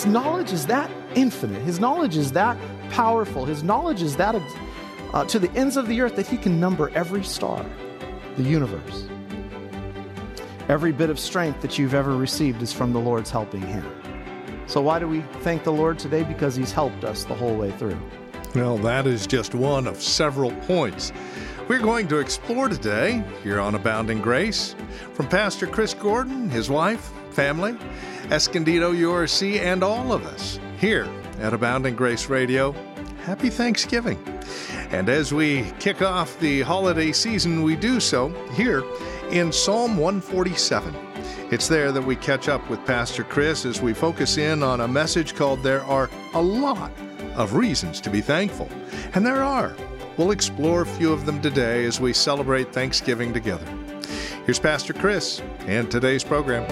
His knowledge is that infinite. His knowledge is that powerful. His knowledge is that to the ends of the earth that He can number every star, the universe. Every bit of strength that you've ever received is from the Lord's helping hand. So why do we thank the Lord today? Because He's helped us the whole way through. Well, that is just one of several points we're going to explore today here on Abounding Grace. From Pastor Chris Gordon, his wife, family, Escondido URC, and all of us here at Abounding Grace Radio, happy Thanksgiving. And as we kick off the holiday season, we do so here in Psalm 147. It's there that we catch up with Pastor Chris as we focus in on a message called There Are a Lot of Reasons to be Thankful. And there are. We'll explore a few of them today as we celebrate Thanksgiving together. Here's Pastor Chris and today's program.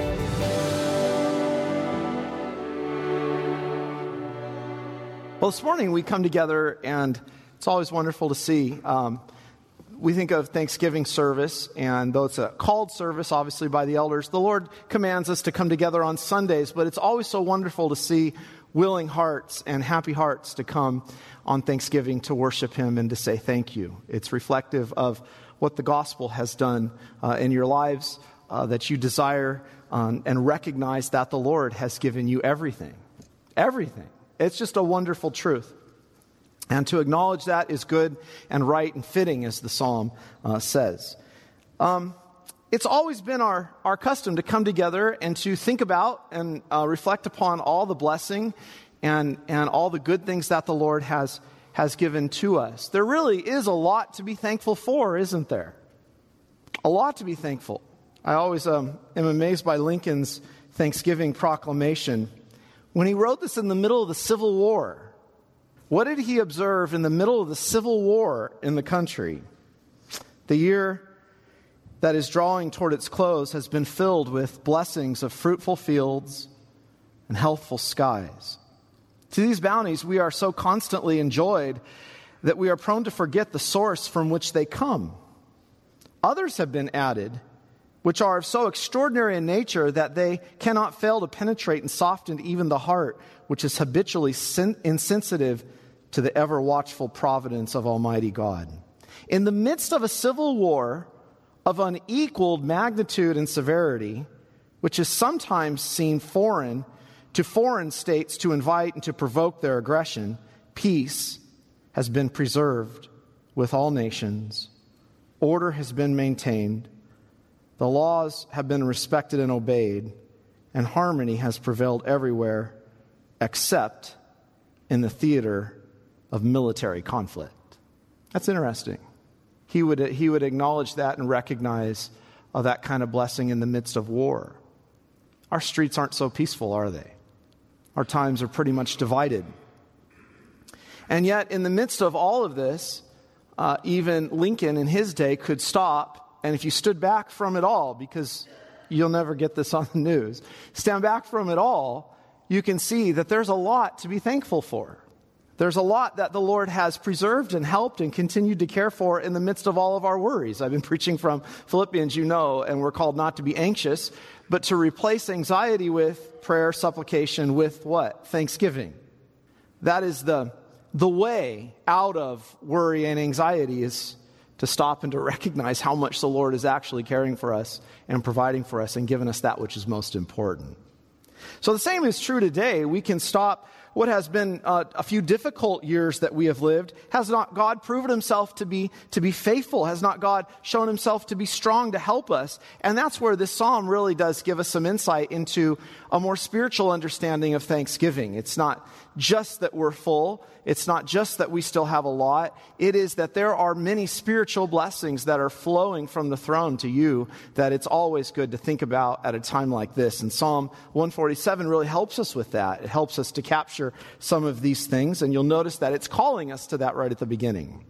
Well, this morning we come together, and it's always wonderful to see. We think of Thanksgiving service, and though it's a called service, obviously, by the elders, the Lord commands us to come together on Sundays, but it's always so wonderful to see willing hearts and happy hearts to come on Thanksgiving to worship Him and to say thank you. It's reflective of what the gospel has done in your lives, that you desire and recognize that the Lord has given you everything. Everything. It's just a wonderful truth. And to acknowledge that is good and right and fitting, as the psalm says. It's always been our custom to come together and to think about and reflect upon all the blessing and all the good things that the Lord has given to us. There really is a lot to be thankful for, isn't there? A lot to be thankful. I always am amazed by Lincoln's Thanksgiving proclamation. When he wrote this in the middle of the Civil War, what did he observe in the middle of the Civil War in the country? The year that is drawing toward its close has been filled with blessings of fruitful fields and healthful skies. To these bounties we are so constantly enjoyed that we are prone to forget the source from which they come. Others have been added, which are of so extraordinary a nature that they cannot fail to penetrate and soften even the heart, which is habitually insensitive to the ever-watchful providence of Almighty God. In the midst of a civil war of unequaled magnitude and severity, which is sometimes seen foreign to foreign states to invite and to provoke their aggression, peace has been preserved with all nations. Order has been maintained. The laws have been respected and obeyed, and harmony has prevailed everywhere except in the theater of military conflict. That's interesting. He would acknowledge that and recognize that kind of blessing in the midst of war. Our streets aren't so peaceful, are they? Our times are pretty much divided. And yet, in the midst of all of this, even Lincoln in his day could stop. And if you stood back from it all, because you'll never get this on the news, stand back from it all, you can see that there's a lot to be thankful for. There's a lot that the Lord has preserved and helped and continued to care for in the midst of all of our worries. I've been preaching from Philippians, and we're called not to be anxious, but to replace anxiety with prayer, supplication, with what? Thanksgiving. That is the way out of worry and anxiety, is to stop and to recognize how much the Lord is actually caring for us and providing for us and giving us that which is most important. So the same is true today. We can stop what has been a few difficult years that we have lived. Has not God proven Himself to be faithful? Has not God shown Himself to be strong to help us? And that's where this psalm really does give us some insight into a more spiritual understanding of thanksgiving. It's not just that we're full. It's not just that we still have a lot. It is that there are many spiritual blessings that are flowing from the throne to you that it's always good to think about at a time like this. And Psalm 147 really helps us with that. It helps us to capture some of these things. And you'll notice that it's calling us to that right at the beginning.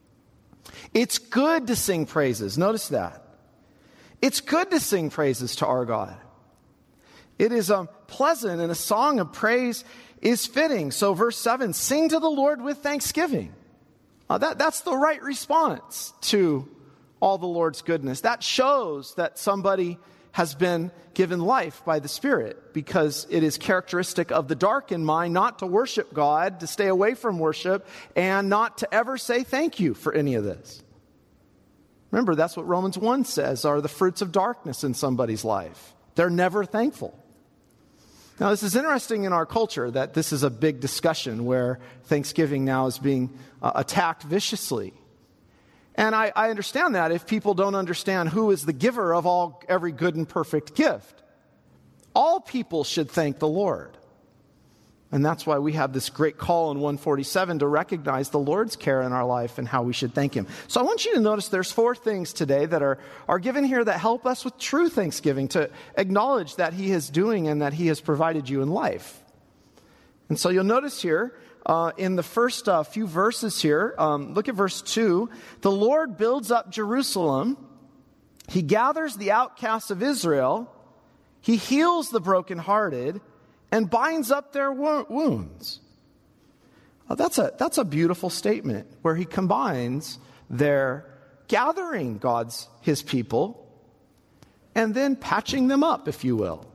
It's good to sing praises. Notice that. It's good to sing praises to our God. It is pleasant, and a song of praise is fitting. So verse 7, sing to the Lord with thanksgiving. That's the right response to all the Lord's goodness. That shows that somebody has been given life by the Spirit, because it is characteristic of the darkened mind not to worship God, to stay away from worship, and not to ever say thank you for any of this. Remember, that's what Romans 1 says are the fruits of darkness in somebody's life. They're never thankful. Now, this is interesting in our culture that this is a big discussion where Thanksgiving now is being attacked viciously. And I understand that if people don't understand who is the giver of every good and perfect gift. All people should thank the Lord. And that's why we have this great call in 147 to recognize the Lord's care in our life and how we should thank Him. So I want you to notice there's 4 things today that are given here that help us with true thanksgiving, to acknowledge that He is doing and that He has provided you in life. And so you'll notice here, in the first few verses here, look at verse 2. The Lord builds up Jerusalem. He gathers the outcasts of Israel. He heals the brokenhearted and binds up their wounds. That's a beautiful statement where He combines their gathering His people, and then patching them up, if you will.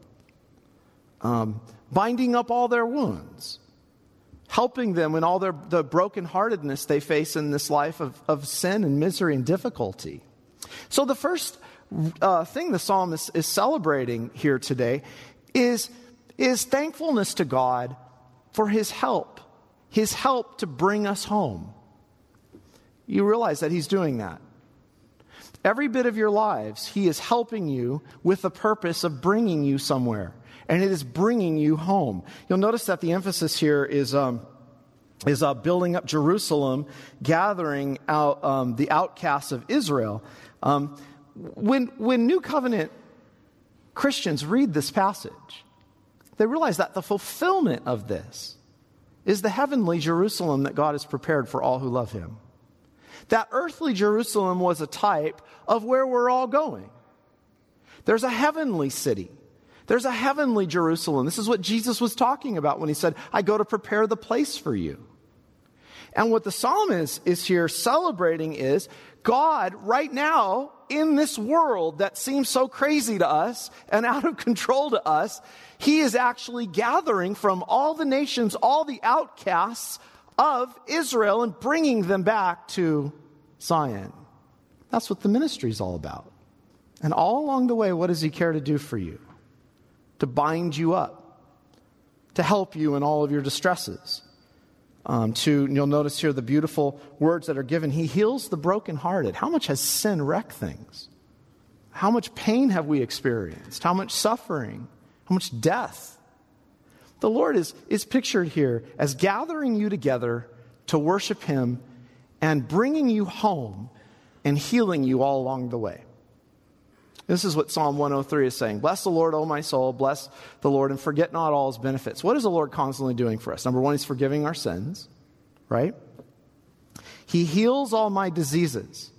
Binding up all their wounds. Helping them in all the brokenheartedness they face in this life of sin and misery and difficulty. So the first thing the psalmist is celebrating here today is thankfulness to God for His help to bring us home. You realize that He's doing that. Every bit of your lives, He is helping you with the purpose of bringing you somewhere. And it is bringing you home. You'll notice that the emphasis here is building up Jerusalem, gathering out the outcasts of Israel. When New Covenant Christians read this passage, they realize that the fulfillment of this is the heavenly Jerusalem that God has prepared for all who love Him. That earthly Jerusalem was a type of where we're all going. There's a heavenly city. There's a heavenly Jerusalem. This is what Jesus was talking about when He said, I go to prepare the place for you. And what the psalmist is here celebrating is God right now in this world that seems so crazy to us and out of control to us, He is actually gathering from all the nations, all the outcasts of Israel and bringing them back to Zion. That's what the ministry is all about. And all along the way, what does He care to do for you? To bind you up, to help you in all of your distresses. You'll notice here the beautiful words that are given. He heals the brokenhearted. How much has sin wrecked things? How much pain have we experienced? How much suffering? How much death? The Lord is pictured here as gathering you together to worship Him and bringing you home and healing you all along the way. This is what Psalm 103 is saying. Bless the Lord, O my soul. Bless the Lord and forget not all His benefits. What is the Lord constantly doing for us? Number 1, He's forgiving our sins, right? He heals all my diseases.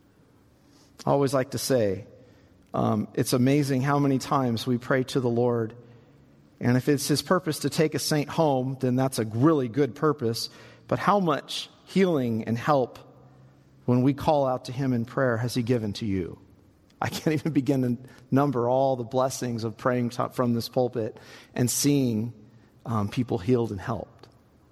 I always like to say, it's amazing how many times we pray to the Lord. And if it's His purpose to take a saint home, then that's a really good purpose. But how much healing and help when we call out to Him in prayer has He given to you? I can't even begin to number all the blessings of praying from this pulpit and seeing people healed and helped.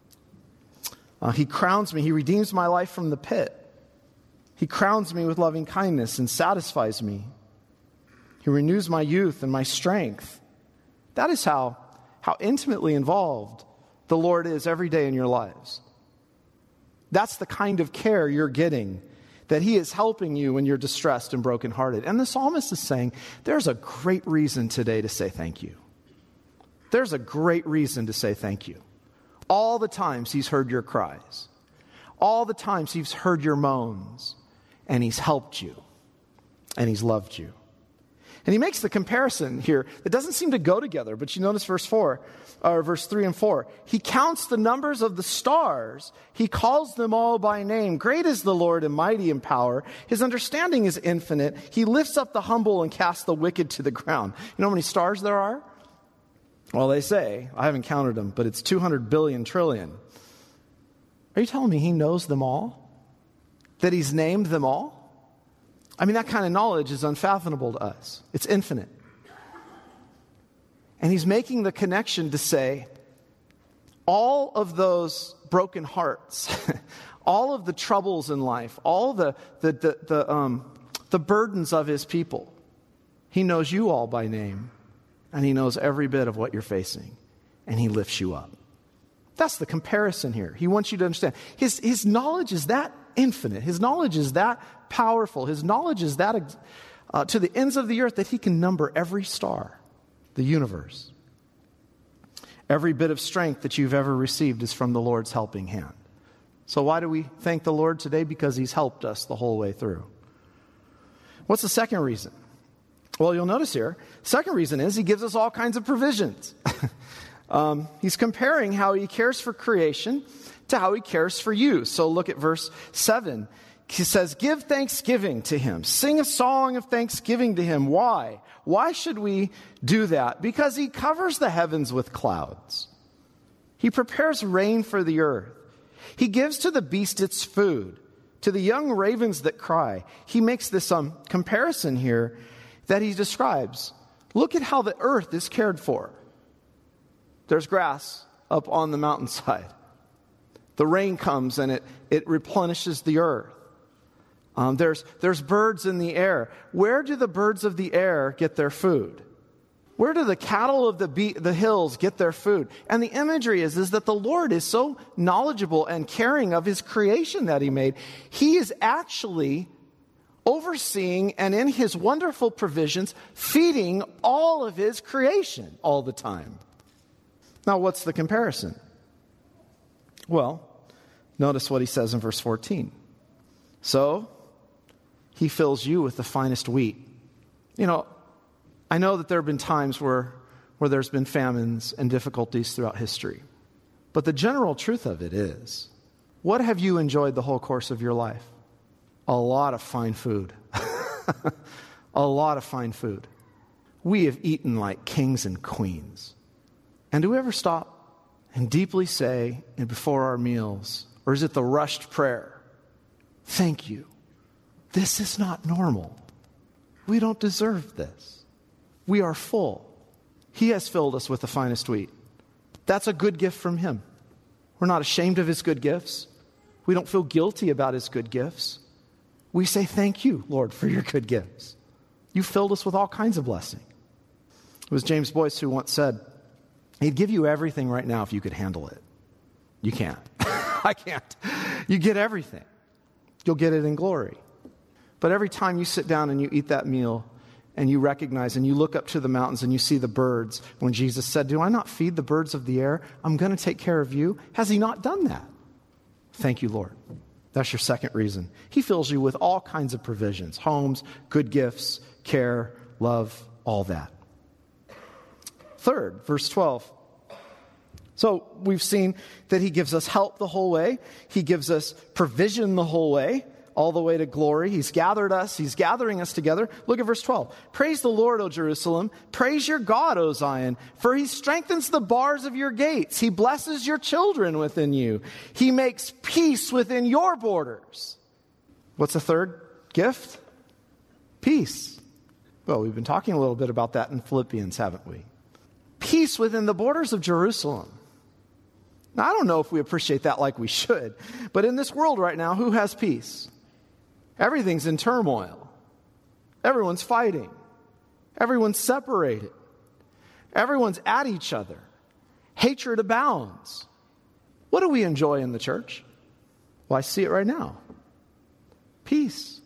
He crowns me. He redeems my life from the pit. He crowns me with loving kindness and satisfies me. He renews my youth and my strength. That is how intimately involved the Lord is every day in your lives. That's the kind of care you're getting, that He is helping you when you're distressed and brokenhearted. And the psalmist is saying, there's a great reason today to say thank you. There's a great reason to say thank you. All the times He's heard your cries. All the times He's heard your moans. And He's helped you. And He's loved you. And he makes the comparison here that doesn't seem to go together, but you notice verse 3 and 4. He counts the numbers of the stars. He calls them all by name. Great is the Lord and mighty in power. His understanding is infinite. He lifts up the humble and casts the wicked to the ground. You know how many stars there are? Well, they say, I haven't counted them, but it's 200 billion trillion. Are you telling me He knows them all? That He's named them all? I mean, that kind of knowledge is unfathomable to us. It's infinite. And he's making the connection to say, all of those broken hearts, all of the troubles in life, all the burdens of his people, he knows you all by name, and he knows every bit of what you're facing, and he lifts you up. That's the comparison here. He wants you to understand. His knowledge is that infinite. His knowledge is that powerful. His knowledge is that to the ends of the earth that he can number every star, the universe. Every bit of strength that you've ever received is from the Lord's helping hand. So why do we thank the Lord today? Because he's helped us the whole way through. What's the second reason? Well, you'll notice here, second reason is he gives us all kinds of provisions. He's comparing how he cares for creation to how he cares for you. So look at verse 7. He says, give thanksgiving to him. Sing a song of thanksgiving to him. Why? Why should we do that? Because he covers the heavens with clouds. He prepares rain for the earth. He gives to the beast its food, to the young ravens that cry. He makes this comparison here that he describes. Look at how the earth is cared for. There's grass up on the mountainside. The rain comes and it replenishes the earth. There's birds in the air. Where do the birds of the air get their food? Where do the cattle of the hills get their food? And the imagery is that the Lord is so knowledgeable and caring of his creation that he made. He is actually overseeing and in his wonderful provisions feeding all of his creation all the time. Now, what's the comparison? Well, notice what he says in verse 14. So, he fills you with the finest wheat. You know, I know that there have been times where there's been famines and difficulties throughout history. But the general truth of it is, what have you enjoyed the whole course of your life? A lot of fine food. A lot of fine food. We have eaten like kings and queens. And do we ever stop and deeply say, and before our meals, or is it the rushed prayer, thank you. This is not normal. We don't deserve this. We are full. He has filled us with the finest wheat. That's a good gift from him. We're not ashamed of his good gifts. We don't feel guilty about his good gifts. We say, thank you, Lord, for your good gifts. You filled us with all kinds of blessing. It was James Boyce who once said, he'd give you everything right now if you could handle it. You can't. I can't. You get everything. You'll get it in glory. But every time you sit down and you eat that meal and you recognize and you look up to the mountains and you see the birds, when Jesus said, do I not feed the birds of the air? I'm going to take care of you. Has he not done that? Thank you, Lord. That's your second reason. He fills you with all kinds of provisions, homes, good gifts, care, love, all that. Third, verse 12. So we've seen that he gives us help the whole way. He gives us provision the whole way, all the way to glory. He's gathered us. He's gathering us together. Look at verse 12. Praise the Lord, O Jerusalem. Praise your God, O Zion. For he strengthens the bars of your gates. He blesses your children within you. He makes peace within your borders. What's the third gift? Peace. Well, we've been talking a little bit about that in Philippians, haven't we? Peace within the borders of Jerusalem. Now, I don't know if we appreciate that like we should, but in this world right now, who has peace? Everything's in turmoil. Everyone's fighting. Everyone's separated. Everyone's at each other. Hatred abounds. What do we enjoy in the church? Well, I see it right now. Peace.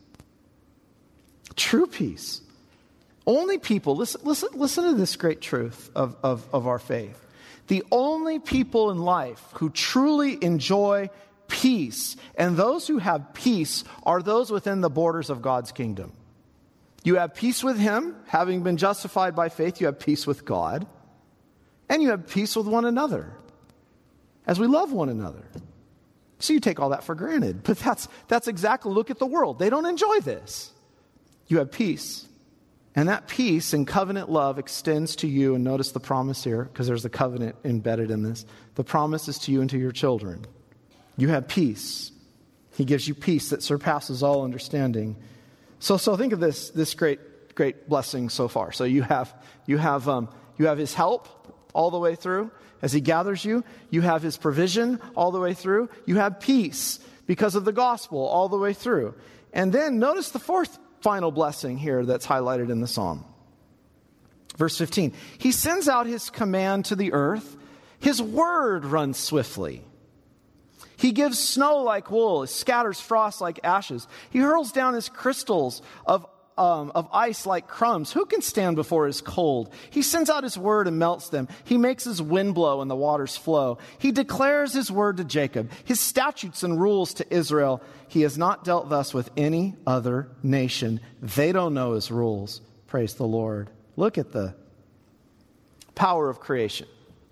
True peace. Only people, listen to this great truth of our faith. The only people in life who truly enjoy peace, and those who have peace, are those within the borders of God's kingdom. You have peace with him, having been justified by faith. You have peace with God, and you have peace with one another, as we love one another. So you take all that for granted, but that's exactly, look at the world. They don't enjoy this. You have peace. And that peace and covenant love extends to you. And notice the promise here, because there's a covenant embedded in this. The promise is to you and to your children. You have peace. He gives you peace that surpasses all understanding. So think of this great blessing so far. So you have You have his help all the way through as he gathers you. You have his provision all the way through. You have peace because of the gospel all the way through. And then notice the fourth final blessing here that's highlighted in the psalm. Verse 15, he sends out his command to the earth. His word runs swiftly. He gives snow like wool. He scatters frost like ashes. He hurls down his crystals of ice like crumbs. Who can stand before his cold? He sends out his word and melts them. He makes his wind blow and the waters flow. He declares his word to Jacob, his statutes and rules to Israel. He has not dealt thus with any other nation. They don't know his rules. Praise the Lord. Look at the power of creation.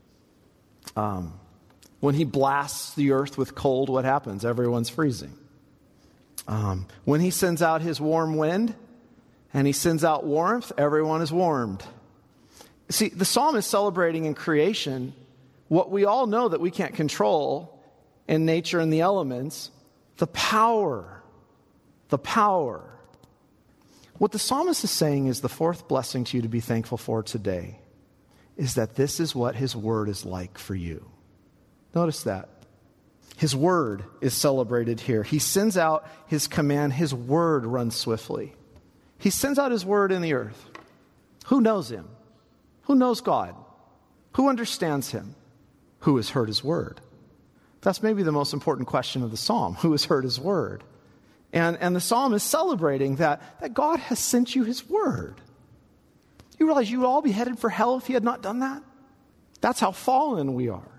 When he blasts the earth with cold, what happens? Everyone's freezing. When he sends out his warm wind and he sends out warmth, everyone is warmed. See, the psalm is celebrating in creation what we all know that we can't control in nature and the elements, the power. The power. What the psalmist is saying is the fourth blessing to you to be thankful for today is that this is what his word is like for you. Notice that. His word is celebrated here. He sends out his command. His word runs swiftly. He sends out his word in the earth. Who knows him? Who knows God? Who understands him? Who has heard his word? That's maybe the most important question of the psalm. Who has heard his word? And the psalm is celebrating that God has sent you his word. You realize you would all be headed for hell if he had not done that? That's how fallen we are.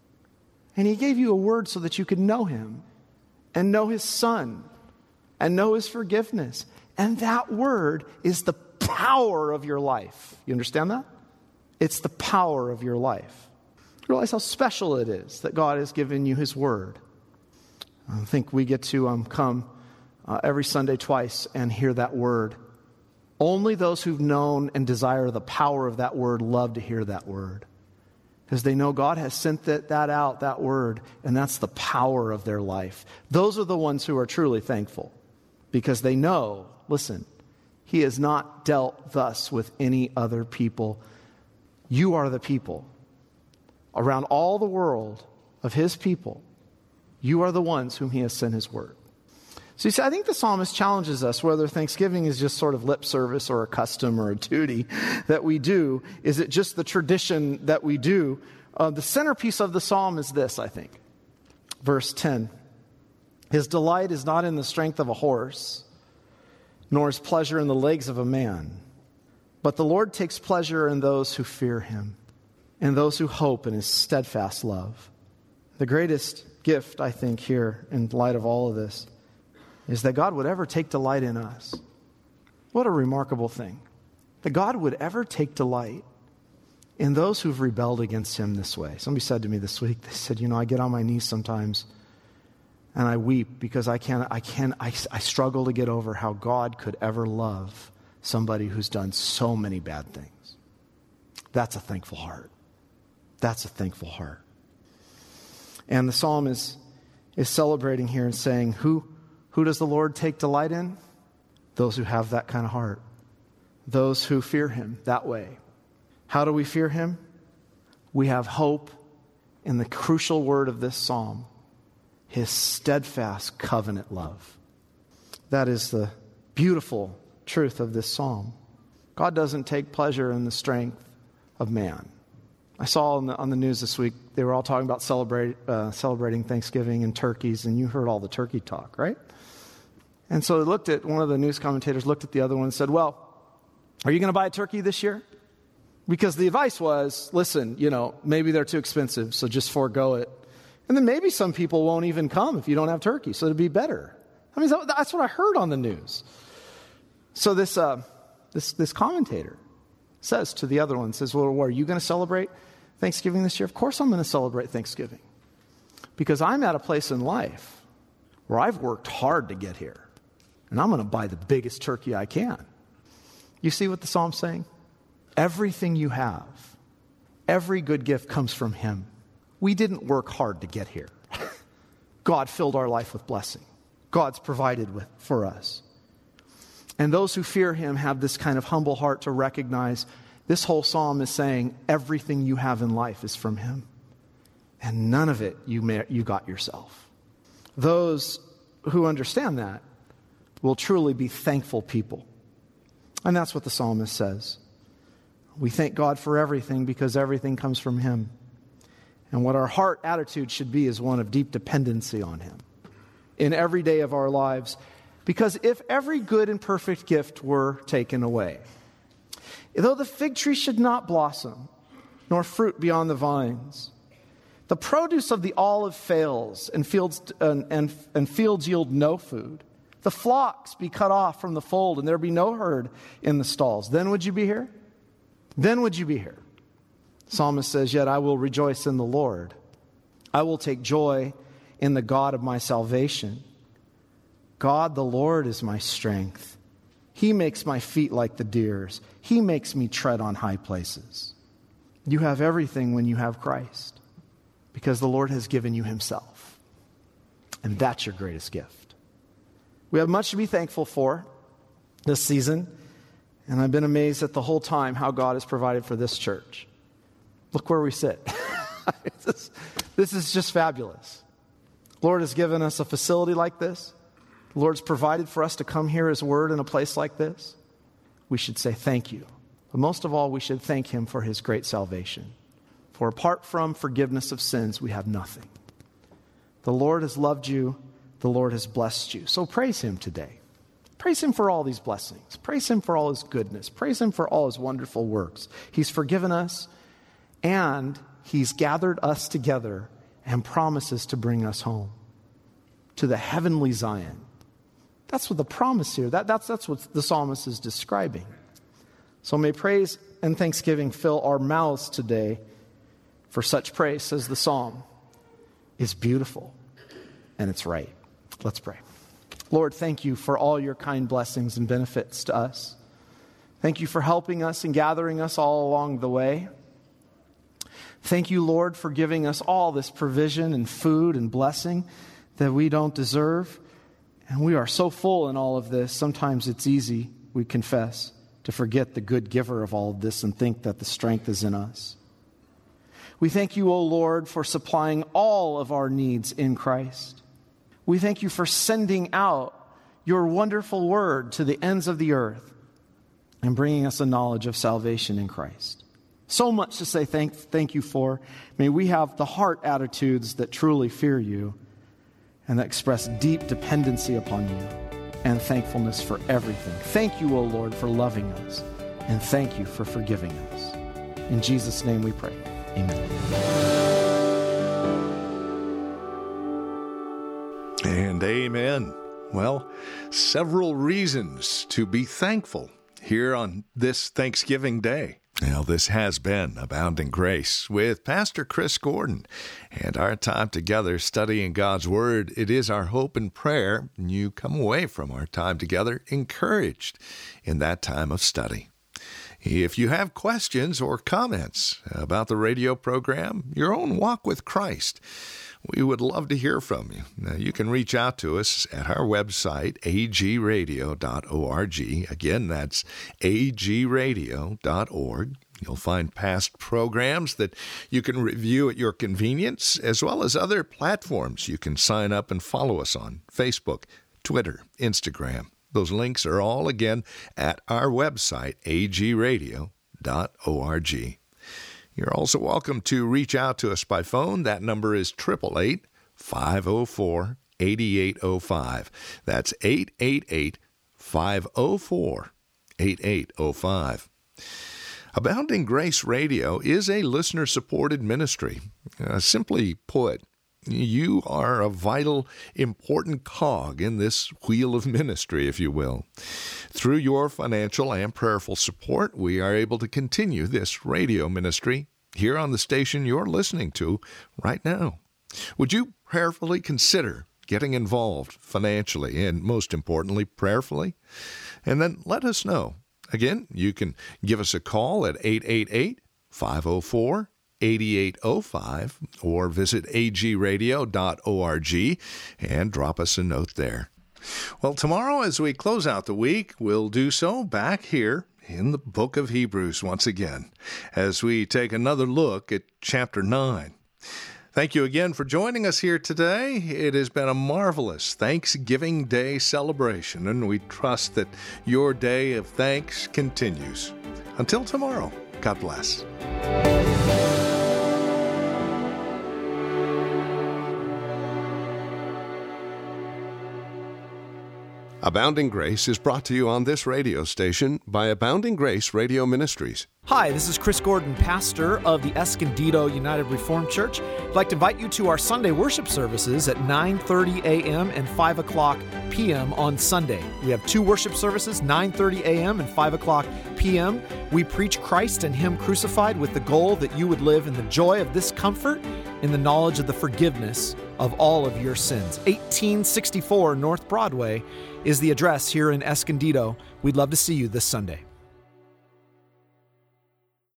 And he gave you a word so that you could know him and know his son and know his forgiveness. And that word is the power of your life. You understand that? It's the power of your life. You realize how special it is that God has given you his word. I think we get to come every Sunday twice and hear that word. Only those who've known and desire the power of that word love to hear that word. Because they know God has sent that word, and that's the power of their life. Those are the ones who are truly thankful. Because they know, listen, he has not dealt thus with any other people. You are the people. Around all the world of his people, you are the ones whom he has sent his word. So you see, I think the psalmist challenges us whether Thanksgiving is just sort of lip service or a custom or a duty that we do. Is it just the tradition that we do? The centerpiece of the psalm is this, I think. Verse 10. His delight is not in the strength of a horse, nor his pleasure in the legs of a man. But the Lord takes pleasure in those who fear him, and those who hope in his steadfast love. The greatest gift, I think, here in light of all of this is that God would ever take delight in us. What a remarkable thing. That God would ever take delight in those who've rebelled against him this way. Somebody said to me this week, they said, I get on my knees sometimes and I weep because I struggle to get over how God could ever love somebody who's done so many bad things. That's a thankful heart. That's a thankful heart. And the psalm is celebrating here and saying, Who does the Lord take delight in? Those who have that kind of heart. Those who fear him that way. How do we fear him? We have hope in the crucial word of this psalm, his steadfast covenant love. That is the beautiful truth of this psalm. God doesn't take pleasure in the strength of man. I saw on the news this week, they were all talking about celebrating Thanksgiving and turkeys, and you heard all the turkey talk, right? And so one of the news commentators looked at the other one and said, well, are you going to buy a turkey this year? Because the advice was, listen, maybe they're too expensive, so just forego it. And then maybe some people won't even come if you don't have turkey, so it'd be better. I mean, that's what I heard on the news. So this commentator says to the other one, well, are you going to celebrate Thanksgiving this year? Of course I'm going to celebrate Thanksgiving. Because I'm at a place in life where I've worked hard to get here. And I'm going to buy the biggest turkey I can. You see what the psalm's saying? Everything you have, every good gift comes from him. We didn't work hard to get here. God filled our life with blessing. God's provided for us. And those who fear him have this kind of humble heart to recognize This whole psalm is saying everything you have in life is from him. And none of it you got yourself. Those who understand that will truly be thankful people. And that's what the psalmist says. We thank God for everything because everything comes from him. And what our heart attitude should be is one of deep dependency on him in every day of our lives. Because if every good and perfect gift were taken away, though the fig tree should not blossom, nor fruit be on the vines, the produce of the olive fails, and fields yield no food, the flocks be cut off from the fold, and there be no herd in the stalls, then would you be here? Then would you be here? The psalmist says, yet I will rejoice in the Lord. I will take joy in the God of my salvation. God the Lord is my strength. He makes my feet like the deer's. He makes me tread on high places. You have everything when you have Christ, because the Lord has given you himself. And that's your greatest gift. We have much to be thankful for this season, and I've been amazed at the whole time how God has provided for this church. Look where we sit. This is just fabulous. The Lord has given us a facility like this. The Lord's provided for us to come hear his word in a place like this. We should say thank you. But most of all, we should thank him for his great salvation. For apart from forgiveness of sins, we have nothing. The Lord has loved you. The Lord has blessed you. So praise him today. Praise him for all these blessings. Praise him for all his goodness. Praise him for all his wonderful works. He's forgiven us, and he's gathered us together and promises to bring us home to the heavenly Zion. That's what the promise here, that's what the psalmist is describing. So may praise and thanksgiving fill our mouths today, for such praise, says the psalm, is beautiful and it's right. Let's pray. Lord, thank you for all your kind blessings and benefits to us. Thank you for helping us and gathering us all along the way. Thank you, Lord, for giving us all this provision and food and blessing that we don't deserve. And we are so full in all of this, sometimes it's easy, we confess, to forget the good giver of all of this and think that the strength is in us. We thank you, O Lord, for supplying all of our needs in Christ. We thank you for sending out your wonderful word to the ends of the earth and bringing us a knowledge of salvation in Christ. So much to say thank you for. May we have the heart attitudes that truly fear you and that express deep dependency upon you and thankfulness for everything. Thank you, O Lord, for loving us, and thank you for forgiving us. In Jesus' name we pray. Amen. And amen. Well, several reasons to be thankful here on this Thanksgiving Day. Now, this has been Abounding Grace with Pastor Chris Gordon, and our time together studying God's Word. It is our hope and prayer you come away from our time together encouraged in that time of study. If you have questions or comments about the radio program, your own walk with Christ, we would love to hear from you. Now, you can reach out to us at our website, agradio.org. Again, that's agradio.org. You'll find past programs that you can review at your convenience, as well as other platforms you can sign up and follow us on: Facebook, Twitter, Instagram. Those links are all, again, at our website, agradio.org. You're also welcome to reach out to us by phone. That number is 888-504-8805. That's 888-504-8805. Abounding Grace Radio is a listener-supported ministry. Simply put, you are a vital, important cog in this wheel of ministry, if you will. Through your financial and prayerful support, we are able to continue this radio ministry here on the station you're listening to right now. Would you prayerfully consider getting involved financially and, most importantly, prayerfully? And then let us know. Again, you can give us a call at 888-504-8805 or visit agradio.org and drop us a note there. Well, tomorrow as we close out the week, we'll do so back here in the book of Hebrews once again, as we take another look at chapter 9. Thank you again for joining us here today. It has been a marvelous Thanksgiving Day celebration, and we trust that your day of thanks continues. Until tomorrow, God bless. Abounding Grace is brought to you on this radio station by Abounding Grace Radio Ministries. Hi, this is Chris Gordon, pastor of the Escondido United Reformed Church. I'd like to invite you to our Sunday worship services at 9:30 a.m. and 5 o'clock p.m. on Sunday. We have two worship services, 9:30 a.m. and 5 o'clock p.m. We preach Christ and Him crucified with the goal that you would live in the joy of this comfort, in the knowledge of the forgiveness of all of your sins. 1864 North Broadway is the address here in Escondido. We'd love to see you this Sunday.